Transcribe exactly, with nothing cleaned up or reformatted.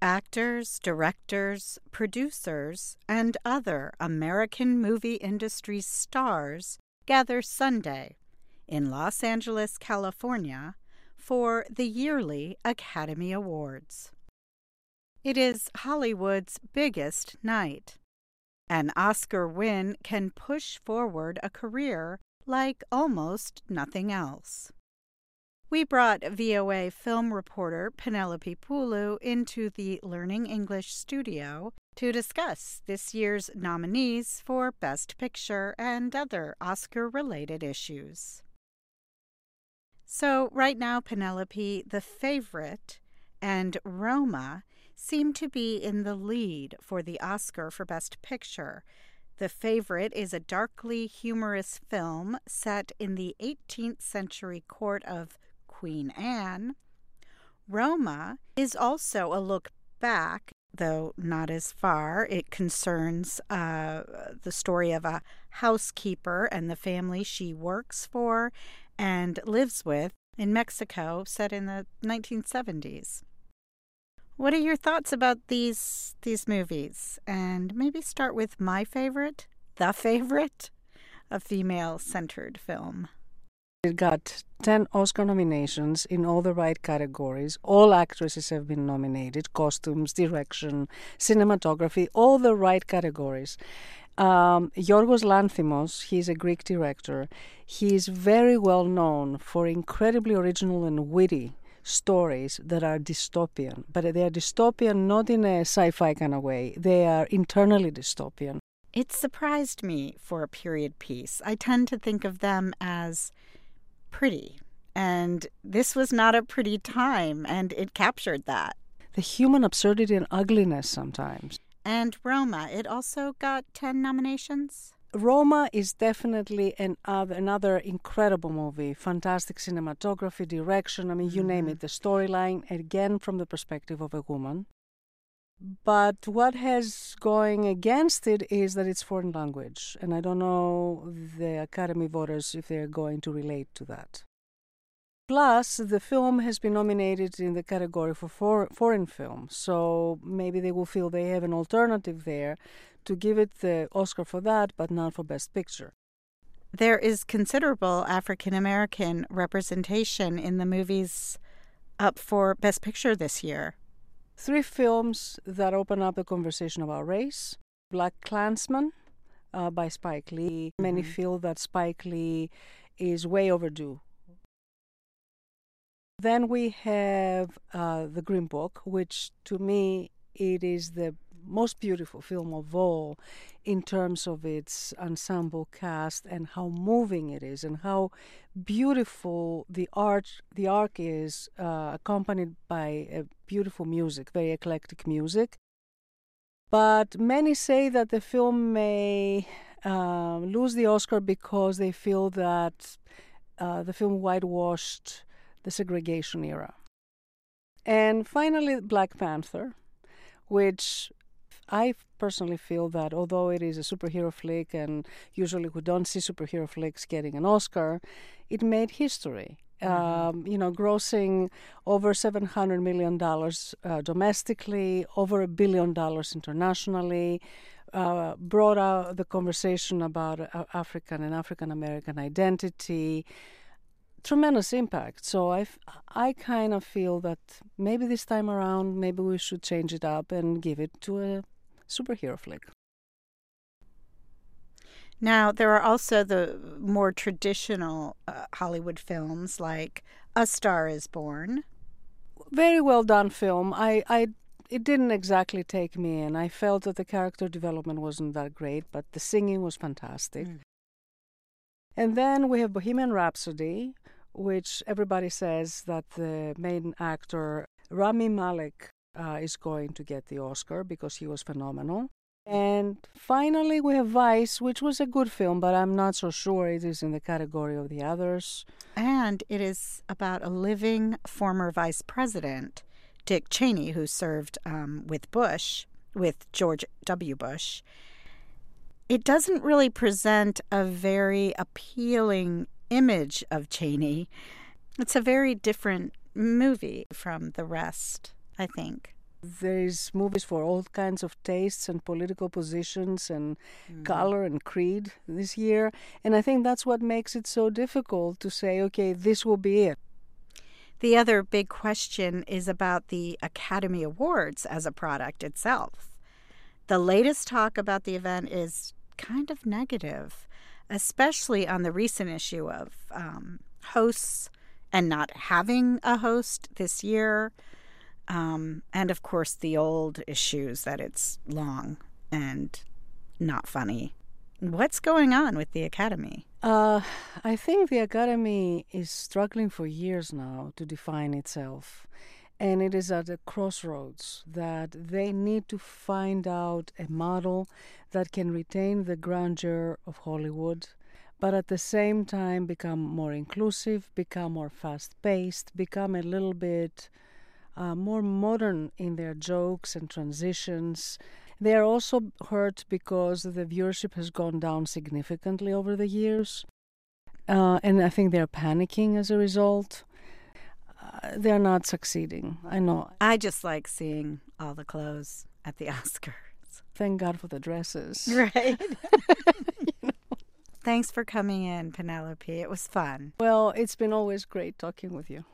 actors, directors, producers, and other American movie industry stars gather Sunday in Los Angeles, California, for the yearly Academy Awards. It is Hollywood's biggest night. An Oscar win can push forward a career like almost nothing else. We brought V O A film reporter Penelope Pulu into the Learning English studio to discuss this year's nominees for Best Picture and other Oscar-related issues. So right now, Penelope, The Favorite and Roma seem to be in the lead for the Oscar for Best Picture. The Favorite is a darkly humorous film set in the eighteenth century court of Queen Anne. Roma is also a look back, though not as far. It concerns uh, the story of a housekeeper and the family she works for and lives with in Mexico, set in the nineteen seventies. What are your thoughts about these these movies? And maybe start with my favorite, The Favorite, a female-centered film. It got ten Oscar nominations in all the right categories. All actresses have been nominated: costumes, direction, cinematography, all the right categories. Um, Yorgos Lanthimos, he's a Greek director. He is very well known for incredibly original and witty stories that are dystopian. But they are dystopian not in a sci-fi kind of way. They are internally dystopian. It surprised me for a period piece. I tend to think of them as pretty. And this was not a pretty time, and it captured that. The human absurdity and ugliness sometimes. And Roma, it also got ten nominations? Roma is definitely an, uh, another incredible movie. Fantastic cinematography, direction, I mean, you mm-hmm. name it. The storyline, again, from the perspective of a woman. But what has going against it is that it's foreign language. And I don't know the Academy voters if they're going to relate to that. Plus, the film has been nominated in the category for, for foreign film. So maybe they will feel they have an alternative there to give it the Oscar for that, but not for Best Picture. There is considerable African-American representation in the movies up for Best Picture this year. Three films that open up a conversation about race. Black Klansman uh, by Spike Lee. Mm-hmm. Many feel that Spike Lee is way overdue. Then we have uh, The Green Book, which to me it is the most beautiful film of all in terms of its ensemble cast and how moving it is and how beautiful the art the arc is, uh, accompanied by a beautiful music, very eclectic music. But many say that the film may uh, lose the Oscar because they feel that uh, the film whitewashed the segregation era. And finally, Black Panther, which I personally feel that although it is a superhero flick and usually we don't see superhero flicks getting an Oscar, it made history. Mm-hmm. Um, you know, grossing over seven hundred million dollars uh, domestically, over a billion dollars internationally, uh, brought out the conversation about uh, African and African-American identity. Tremendous impact. So I, I kind of feel that maybe this time around, maybe we should change it up and give it to a superhero flick. Now, there are also the more traditional uh, Hollywood films like A Star is Born. Very well done film. I, I, it didn't exactly take me in. I felt that the character development wasn't that great, but the singing was fantastic. Mm. And then we have Bohemian Rhapsody, which everybody says that the main actor, Rami Malek, uh, is going to get the Oscar because he was phenomenal. And finally, we have Vice, which was a good film, but I'm not so sure it is in the category of the others. And it is about a living former vice president, Dick Cheney, who served um, with Bush, with George W. Bush. It doesn't really present a very appealing image of Cheney. It's a very different movie from the rest, I think. There's movies for all kinds of tastes and political positions and Mm. color and creed this year. And I think that's what makes it so difficult to say, okay, this will be it. The other big question is about the Academy Awards as a product itself. The latest talk about the event is kind of negative, especially on the recent issue of um, hosts and not having a host this year. Um, and, of course, the old issues that it's long and not funny. What's going on with the Academy? Uh, I think the Academy is struggling for years now to define itself. And it is at a crossroads that they need to find out a model that can retain the grandeur of Hollywood, but at the same time become more inclusive, become more fast-paced, become a little bit uh, more modern in their jokes and transitions. They are also hurt because the viewership has gone down significantly over the years. Uh, and I think they're panicking as a result. Uh, they're not succeeding. I know. I just like seeing all the clothes at the Oscars. Thank God for the dresses. Right. You know. Thanks for coming in, Penelope. It was fun. Well, it's been always great talking with you.